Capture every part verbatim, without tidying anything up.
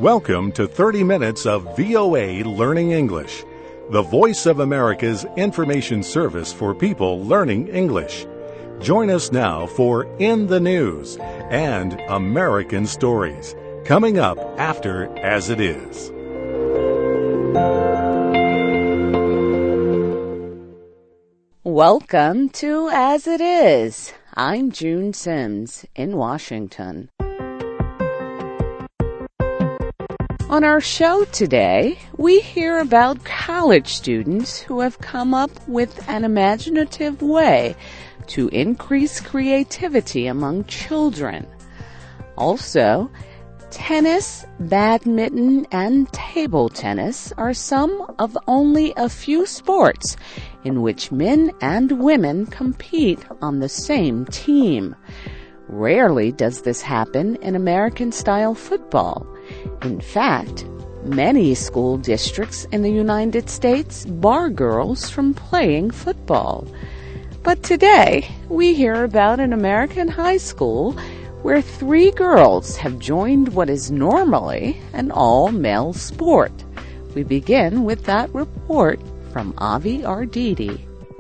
Welcome to thirty minutes of V O A Learning English, the voice of America's information service for people learning English. Join us now for In the News and American Stories, coming up after As It Is. Welcome to As It Is. I'm June Sims in Washington. On our show today, we hear about college students who have come up with an imaginative way to increase creativity among children. Also, tennis, badminton, and table tennis are some of only a few sports in which men and women compete on the same team. Rarely does this happen in American-style football. In fact, many school districts in the United States bar girls from playing football. But today, we hear about an American high school where three girls have joined what is normally an all-male sport. We begin with that report from Avi Arditi.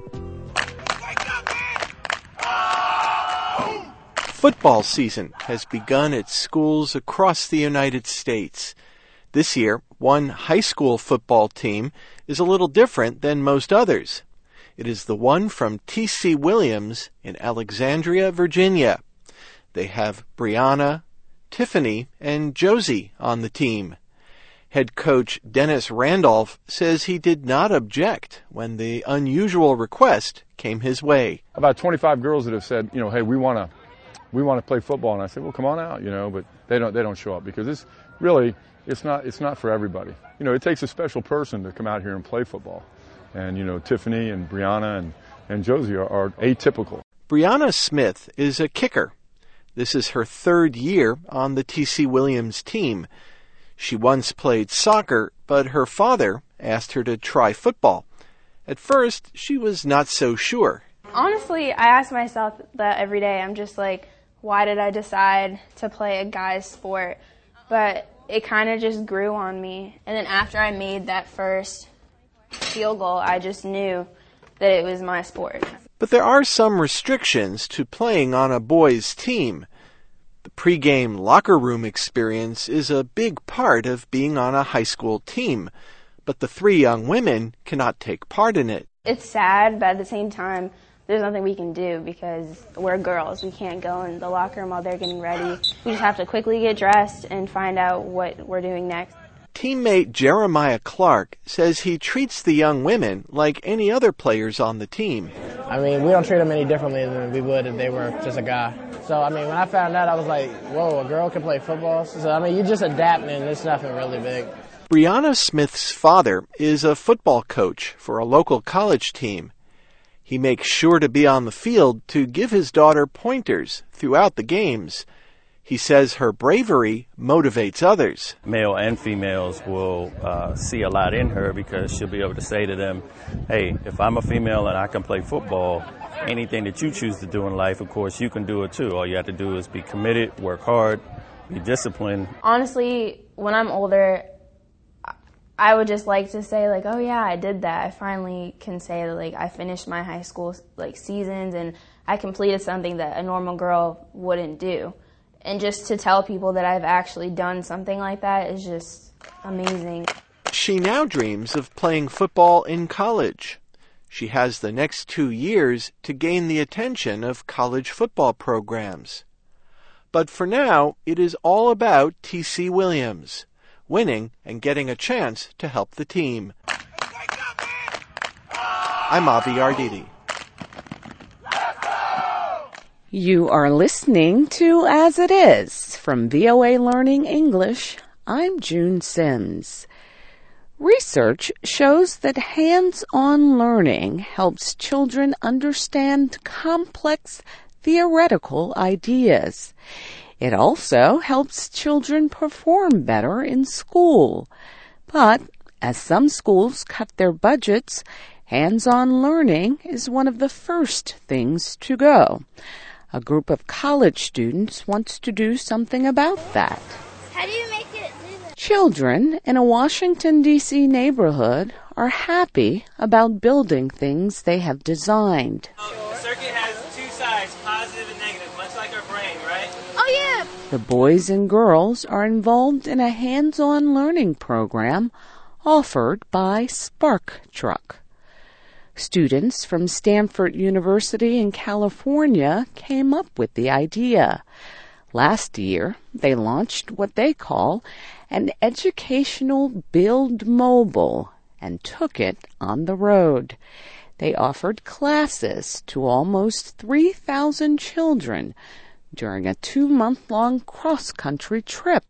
Football season has begun at schools across the United States. This year, one high school football team is a little different than most others. It is the one from T C Williams in Alexandria, Virginia. They have Brianna, Tiffany, and Josie on the team. Head coach Dennis Randolph says he did not object when the unusual request came his way. About twenty-five girls that have said, you know, hey, we want to we want to play football, and I said, well, come on out, you know, but they don't they don't show up because it's really it's not it's not for everybody. You know, it takes a special person to come out here and play football. And, you know, Tiffany and Brianna and, and Josie are, are atypical. Brianna Smith is a kicker. This is her third year on the T C Williams team. She once played soccer, but her father asked her to try football. At first, she was not so sure. Honestly, I ask myself that every day. I'm just like, why did I decide to play a guy's sport? But it kind of just grew on me. And then after I made that first field goal, I just knew that it was my sport. But there are some restrictions to playing on a boys' team. The pregame locker room experience is a big part of being on a high school team, but the three young women cannot take part in it. It's sad, but at the same time, there's nothing we can do because we're girls. We can't go in the locker room while they're getting ready. We just have to quickly get dressed and find out what we're doing next. Teammate Jeremiah Clark says he treats the young women like any other players on the team. I mean, we don't treat them any differently than we would if they were just a guy. So, I mean, when I found out, I was like, whoa, a girl can play football? So, I mean, you just adapt and it's nothing really big. Brianna Smith's father is a football coach for a local college team. He makes sure to be on the field to give his daughter pointers throughout the games. He says her bravery motivates others. Male and females will uh, see a lot in her because she'll be able to say to them, hey, if I'm a female and I can play football, anything that you choose to do in life, of course, you can do it too. All you have to do is be committed, work hard, be disciplined. Honestly, when I'm older, I would just like to say, like, oh, yeah, I did that. I finally can say that, like, I finished my high school, like, seasons and I completed something that a normal girl wouldn't do. And just to tell people that I've actually done something like that is just amazing. She now dreams of playing football in college. She has the next two years to gain the attention of college football programs. But for now, it is all about T C Williams, winning and getting a chance to help the team. I'm Avi Arditi. You are listening to As It Is from V O A Learning English. I'm June Sims. Research shows that hands-on learning helps children understand complex theoretical ideas. It also helps children perform better in school. But as some schools cut their budgets, hands-on learning is one of the first things to go. A group of college students wants to do something about that. How do you make it do that? Children in a Washington, D C neighborhood are happy about building things they have designed. The circuit has two sides, positive and negative, much like our brain, right? Oh, yeah! The boys and girls are involved in a hands-on learning program offered by Spark Truck. Students from Stanford University in California came up with the idea. Last year, they launched what they call an educational build mobile and took it on the road. They offered classes to almost three thousand children during a two-month-long cross-country trip.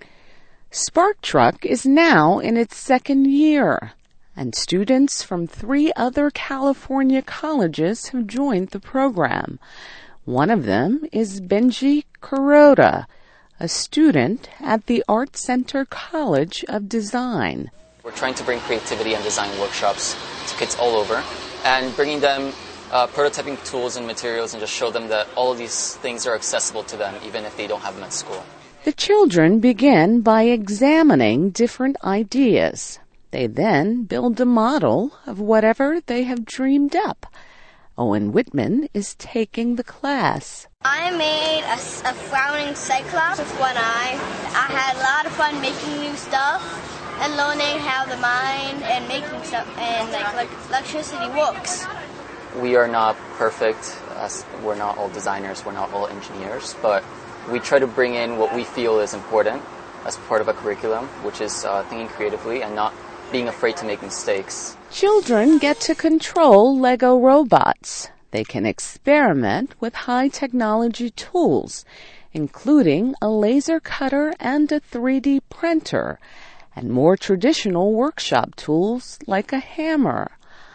Spark Truck is now in its second year, and students from three other California colleges have joined the program. One of them is Benji Kuroda, a student at the Art Center College of Design. We're trying to bring creativity and design workshops to kids all over and bringing them uh, prototyping tools and materials and just show them that all of these things are accessible to them even if they don't have them at school. The children begin by examining different ideas. They then build a model of whatever they have dreamed up. Owen Whitman is taking the class. I made a, a frowning cyclops with one eye. I had a lot of fun making new stuff and learning how the mind and making stuff and like, like electricity works. We are not perfect. As we're not all designers. We're not all engineers. But we try to bring in what we feel is important as part of a curriculum, which is uh, thinking creatively and not being afraid to make mistakes. Children get to control Lego robots. They can experiment with high-technology tools, including a laser cutter and a three D printer, and more traditional workshop tools like a hammer.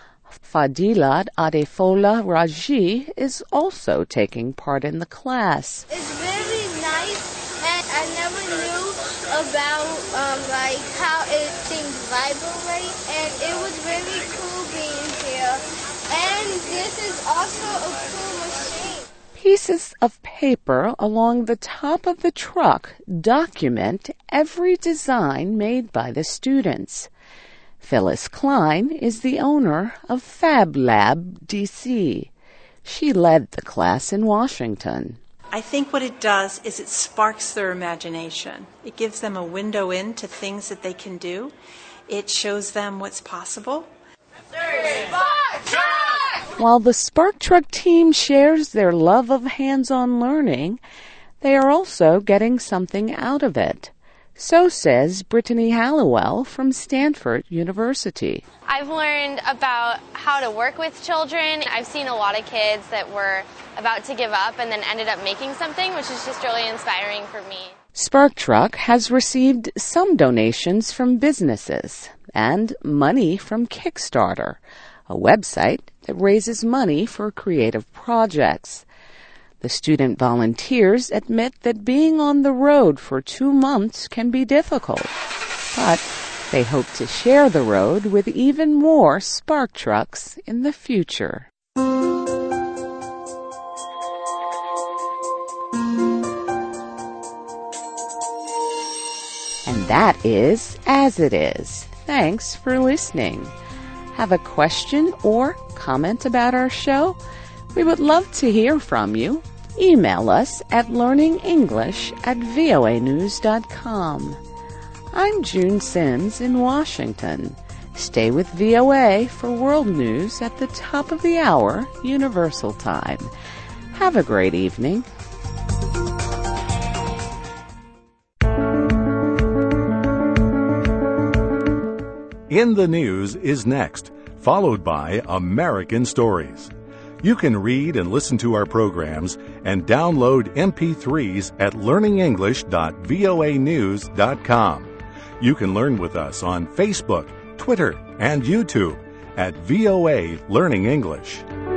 Fadilat Adefola Raji is also taking part in the class. It's really nice, and I never knew about um, like how it things vibrate, and it was really cool being here. And this is also a cool machine. Pieces of paper along the top of the truck document every design made by the students. Phyllis Klein is the owner of Fab Lab D C. She led the class in Washington. I think what it does is it sparks their imagination. It gives them a window into things that they can do. It shows them what's possible. While the Spark Truck team shares their love of hands-on learning, they are also getting something out of it. So says Brittany Hallowell from Stanford University. I've learned about how to work with children. I've seen a lot of kids that were about to give up and then ended up making something, which is just really inspiring for me. Spark Truck has received some donations from businesses and money from Kickstarter, a website that raises money for creative projects. The student volunteers admit that being on the road for two months can be difficult, but they hope to share the road with even more Spark Trucks in the future. And that is As It Is. Thanks for listening. Have a question or comment about our show? We would love to hear from you. Email us at learningenglish at voa news dot com. I'm June Sims in Washington. Stay with V O A for world news at the top of the hour, Universal Time. Have a great evening. In the News is next, followed by American Stories. You can read and listen to our programs and download M P threes at learning english dot voa news dot com. You can learn with us on Facebook, Twitter, and YouTube at V O A Learning English.